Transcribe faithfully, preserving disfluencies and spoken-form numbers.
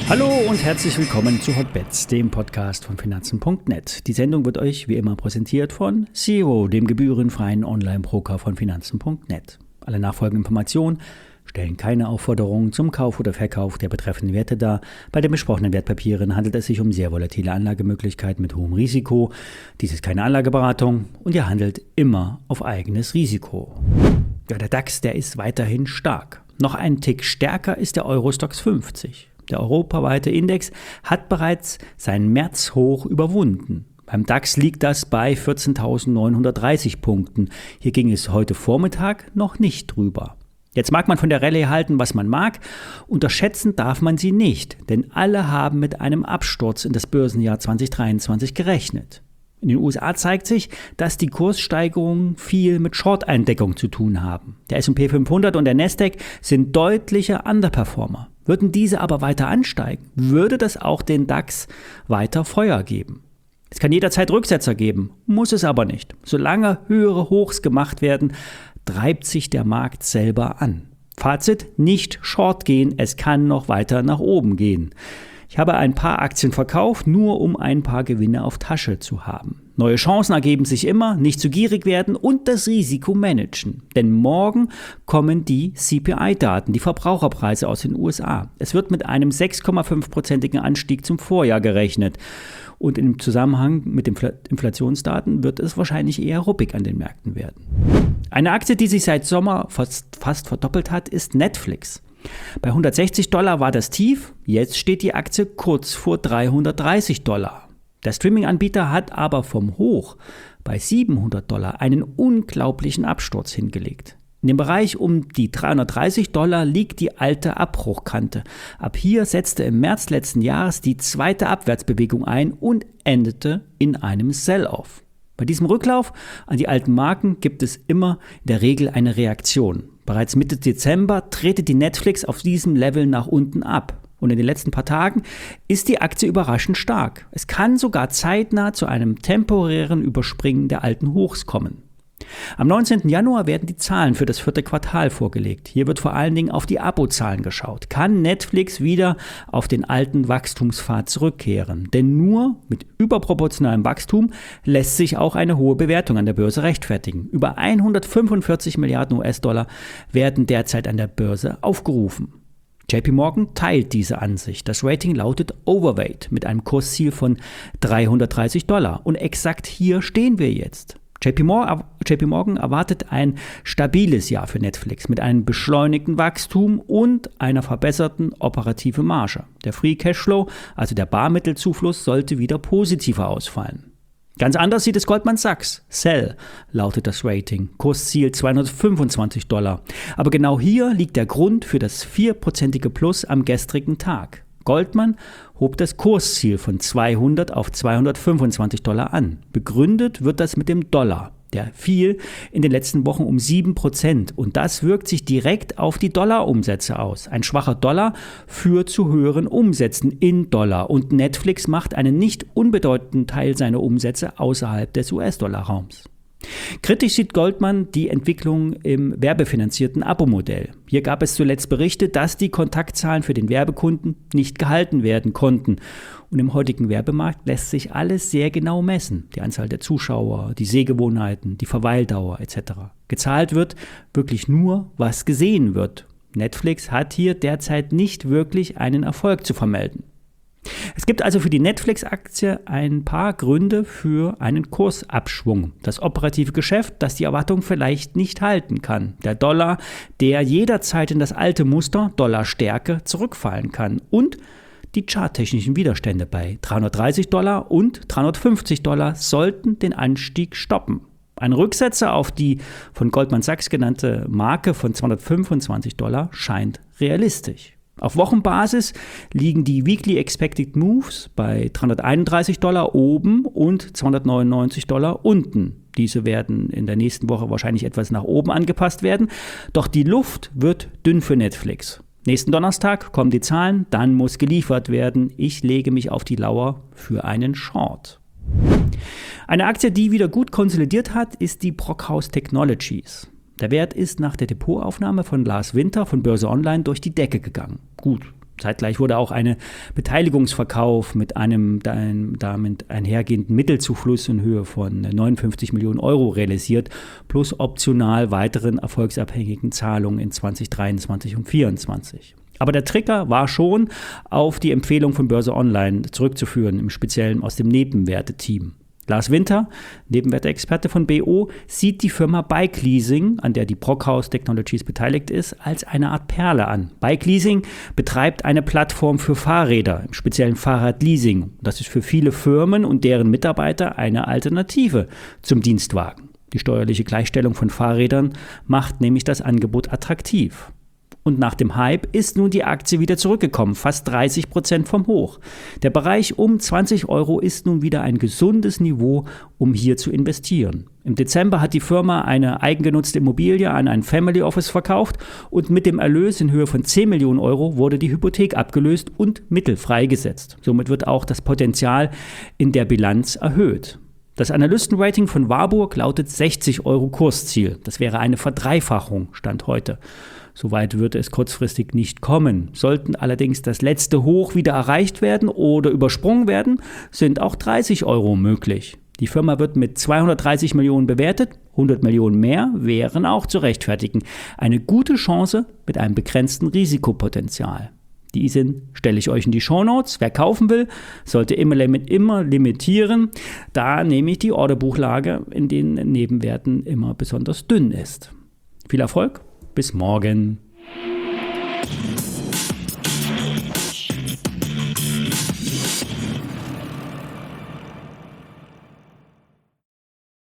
Hallo und herzlich willkommen zu Hotbets, dem Podcast von Finanzen punkt net. Die Sendung wird euch wie immer präsentiert von Zero, dem gebührenfreien Online-Broker von Finanzen punkt net. Alle nachfolgenden Informationen stellen keine Aufforderungen zum Kauf oder Verkauf der betreffenden Werte dar. Bei den besprochenen Wertpapieren handelt es sich um sehr volatile Anlagemöglichkeiten mit hohem Risiko. Dies ist keine Anlageberatung und ihr handelt immer auf eigenes Risiko. Ja, der DAX, der ist weiterhin stark. Noch einen Tick stärker ist der Euro Stoxx fünfzig. Der europaweite Index hat bereits sein Märzhoch überwunden. Beim DAX liegt das bei vierzehntausendneunhundertdreißig Punkten. Hier ging es heute Vormittag noch nicht drüber. Jetzt mag man von der Rallye halten, was man mag. Unterschätzen darf man sie nicht, denn alle haben mit einem Absturz in das Börsenjahr zwanzig dreiundzwanzig gerechnet. In den U S A zeigt sich, dass die Kurssteigerungen viel mit Short-Eindeckung zu tun haben. Der S und P fünfhundert und der Nasdaq sind deutliche Underperformer. Würden diese aber weiter ansteigen, würde das auch den DAX weiter Feuer geben. Es kann jederzeit Rücksetzer geben, muss es aber nicht. Solange höhere Hochs gemacht werden, treibt sich der Markt selber an. Fazit: nicht short gehen, es kann noch weiter nach oben gehen. Ich habe ein paar Aktien verkauft, nur um ein paar Gewinne auf Tasche zu haben. Neue Chancen ergeben sich immer, nicht zu gierig werden und das Risiko managen. Denn morgen kommen die C P I-Daten, die Verbraucherpreise aus den U S A. Es wird mit einem sechs Komma fünf prozentigen Anstieg zum Vorjahr gerechnet. Und im Zusammenhang mit den Inflationsdaten wird es wahrscheinlich eher ruppig an den Märkten werden. Eine Aktie, die sich seit Sommer fast, fast verdoppelt hat, ist Netflix. Bei hundertsechzig Dollar war das Tief, jetzt steht die Aktie kurz vor dreihundertdreißig Dollar. Der Streaming-Anbieter hat aber vom Hoch bei siebenhundert Dollar einen unglaublichen Absturz hingelegt. In dem Bereich um die dreihundertdreißig Dollar liegt die alte Abbruchkante. Ab hier setzte im März letzten Jahres die zweite Abwärtsbewegung ein und endete in einem Sell-Off. Bei diesem Rücklauf an die alten Marken gibt es immer in der Regel eine Reaktion. Bereits Mitte Dezember tretet die Netflix auf diesem Level nach unten ab. Und in den letzten paar Tagen ist die Aktie überraschend stark. Es kann sogar zeitnah zu einem temporären Überspringen der alten Hochs kommen. Am neunzehnten Januar werden die Zahlen für das vierte Quartal vorgelegt. Hier wird vor allen Dingen auf die Abozahlen geschaut. Kann Netflix wieder auf den alten Wachstumspfad zurückkehren? Denn nur mit überproportionalem Wachstum lässt sich auch eine hohe Bewertung an der Börse rechtfertigen. Über hundertfünfundvierzig Milliarden U S-Dollar werden derzeit an der Börse aufgerufen. J P Morgan teilt diese Ansicht. Das Rating lautet Overweight mit einem Kursziel von dreihundertdreißig Dollar. Und exakt hier stehen wir jetzt. J P Morgan erwartet ein stabiles Jahr für Netflix mit einem beschleunigten Wachstum und einer verbesserten operativen Marge. Der Free Cashflow, also der Barmittelzufluss, sollte wieder positiver ausfallen. Ganz anders sieht es Goldman Sachs. Sell lautet das Rating, Kursziel zweihundertfünfundzwanzig Dollar. Aber genau hier liegt der Grund für das vierprozentige Plus am gestrigen Tag. Goldman hob das Kursziel von zweihundert auf zweihundertfünfundzwanzig Dollar an. Begründet wird das mit dem Dollar. Der fiel in den letzten Wochen um sieben Prozent und das wirkt sich direkt auf die Dollarumsätze aus. Ein schwacher Dollar führt zu höheren Umsätzen in Dollar und Netflix macht einen nicht unbedeutenden Teil seiner Umsätze außerhalb des U S-Dollar-Raums. Kritisch sieht Goldman die Entwicklung im werbefinanzierten Abo-Modell. Hier gab es zuletzt Berichte, dass die Kontaktzahlen für den Werbekunden nicht gehalten werden konnten. Und im heutigen Werbemarkt lässt sich alles sehr genau messen. Die Anzahl der Zuschauer, die Sehgewohnheiten, die Verweildauer et cetera. Gezahlt wird wirklich nur, was gesehen wird. Netflix hat hier derzeit nicht wirklich einen Erfolg zu vermelden. Es gibt also für die Netflix-Aktie ein paar Gründe für einen Kursabschwung. Das operative Geschäft, das die Erwartung vielleicht nicht halten kann. Der Dollar, der jederzeit in das alte Muster Dollarstärke zurückfallen kann. Und die charttechnischen Widerstände bei dreihundertdreißig Dollar und dreihundertfünfzig Dollar sollten den Anstieg stoppen. Ein Rücksetzer auf die von Goldman Sachs genannte Marke von zweihundertfünfundzwanzig Dollar scheint realistisch. Auf Wochenbasis liegen die Weekly Expected Moves bei dreihunderteinunddreißig Dollar oben und zweihundertneunundneunzig Dollar unten. Diese werden in der nächsten Woche wahrscheinlich etwas nach oben angepasst werden. Doch die Luft wird dünn für Netflix. Nächsten Donnerstag kommen die Zahlen, dann muss geliefert werden. Ich lege mich auf die Lauer für einen Short. Eine Aktie, die wieder gut konsolidiert hat, ist die Brockhaus Technologies. Der Wert ist nach der Depotaufnahme von Lars Winter von Börse Online durch die Decke gegangen. Gut, Zeitgleich wurde auch ein Beteiligungsverkauf mit einem damit einhergehenden Mittelzufluss in Höhe von neunundfünfzig Millionen Euro realisiert, plus optional weiteren erfolgsabhängigen Zahlungen in zwanzig dreiundzwanzig und zwanzig vierundzwanzig. Aber der Trigger war schon auf die Empfehlung von Börse Online zurückzuführen, im Speziellen aus dem Nebenwerte-Team. Lars Winter, Nebenwerteexperte von B O, sieht die Firma Bike Leasing, an der die Brockhaus Technologies beteiligt ist, als eine Art Perle an. Bike Leasing betreibt eine Plattform für Fahrräder, im speziellen Fahrradleasing. Das ist für viele Firmen und deren Mitarbeiter eine Alternative zum Dienstwagen. Die steuerliche Gleichstellung von Fahrrädern macht nämlich das Angebot attraktiv. Und nach dem Hype ist nun die Aktie wieder zurückgekommen, fast dreißig Prozent vom Hoch. Der Bereich um zwanzig Euro ist nun wieder ein gesundes Niveau, um hier zu investieren. Im Dezember hat die Firma eine eigengenutzte Immobilie an ein Family Office verkauft und mit dem Erlös in Höhe von zehn Millionen Euro wurde die Hypothek abgelöst und Mittel freigesetzt. Somit wird auch das Potenzial in der Bilanz erhöht. Das Analystenrating von Warburg lautet sechzig Euro Kursziel. Das wäre eine Verdreifachung, Stand heute. Soweit würde es kurzfristig nicht kommen. Sollten allerdings das letzte Hoch wieder erreicht werden oder übersprungen werden, sind auch dreißig Euro möglich. Die Firma wird mit zweihundertdreißig Millionen bewertet, hundert Millionen mehr wären auch zu rechtfertigen. Eine gute Chance mit einem begrenzten Risikopotenzial. Diesen stelle ich euch in die Shownotes. Wer kaufen will, sollte immer, immer limitieren, da nämlich die Orderbuchlage in den Nebenwerten immer besonders dünn ist. Viel Erfolg! Bis morgen.